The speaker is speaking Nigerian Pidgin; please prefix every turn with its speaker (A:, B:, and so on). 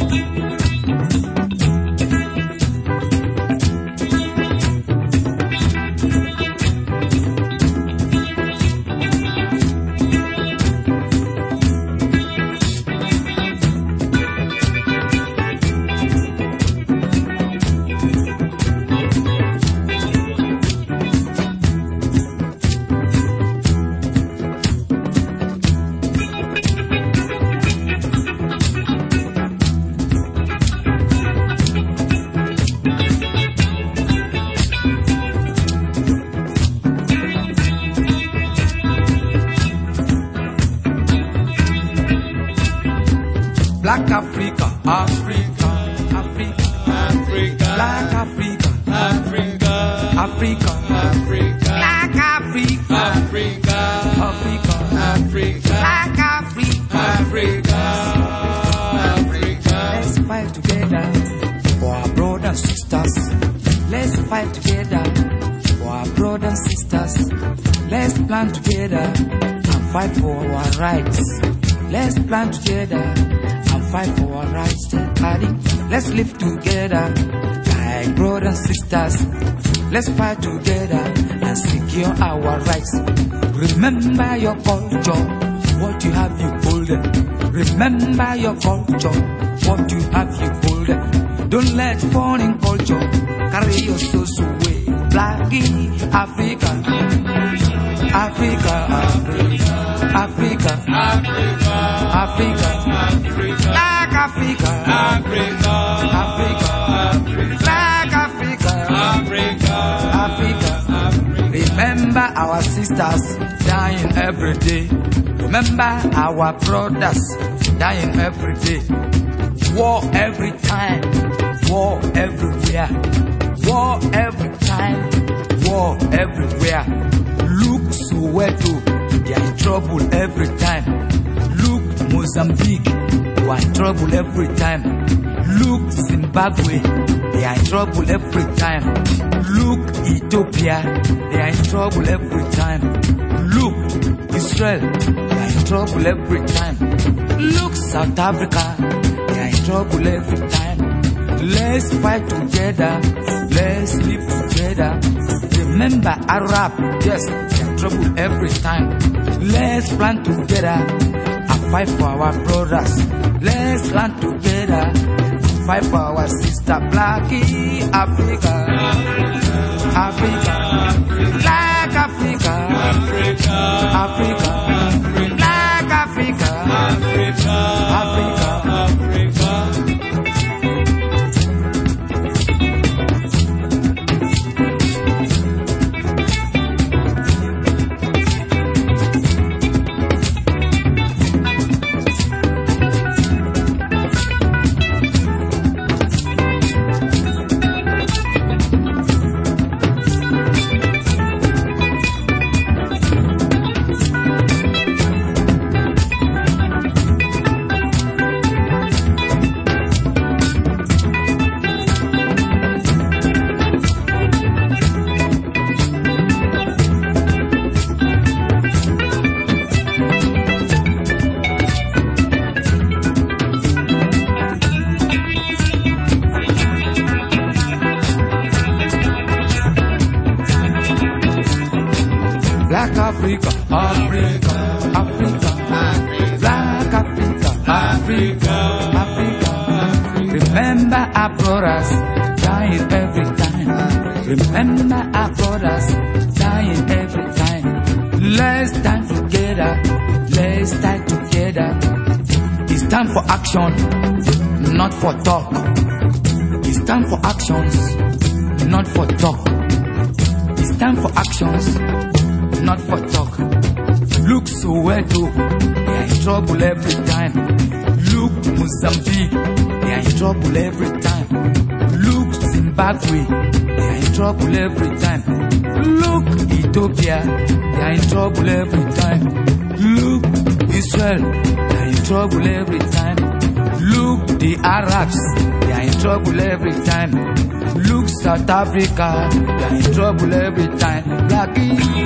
A: Black Africa, Africa, Africa, Africa, Black Africa, Africa, Africa, Africa, Black Africa, Africa, Africa, Africa, Black Africa, Africa, Africa. Let's fight together for our brothers and sisters. Let's fight together for our brothers and sisters. Let's plan together and fight for our rights. Let's plan together and fight for our rights. Let's live together like brothers and sisters. Let's fight together and secure our rights. Remember your culture, what you have you hold it. Remember your culture, what you have you hold it. Don't let foreign culture carry your souls away. Blackie, Africa, Africa, Africa, Africa, Africa, Africa, Black Africa, Africa, Africa, Black Africa, Africa, Africa. Remember our sisters dying every day. Remember our brothers dying every day. War every time, war everywhere. War every time, war everywhere. Look Soweto, they are in trouble every time. Look Mozambique, they are in trouble every time. Look Zimbabwe, they are in trouble every time. Look Ethiopia, they are in trouble every time. Look Israel, they are in trouble every time. Look South Africa, they are in trouble every time. Let's fight together, let's live together. Remember Arab, yes, they're in trouble every time. Let's plan together and fight for our brothers. Let's plan together and fight for our sister. Blackie Africa, Africa, Black Africa, Africa, Black Africa, Africa. Black Africa, Africa, Africa, Black Africa, Africa, Africa. Remember our brothers dying every time. Remember our brothers dying every time. Let's stand together, let's stand together. It's time for action, not for talk. It's time for actions, not for talk. It's time for actions, not for talk. Look Soweto, they are in trouble every time. Look Mozambique, they are in trouble every time. Look Zimbabwe, they are in trouble every time. Look Ethiopia, they are in trouble every time. Look Israel, they are in trouble every time. Look the Arabs, they are in trouble every time. Look South Africa, they are in trouble every time. Blackie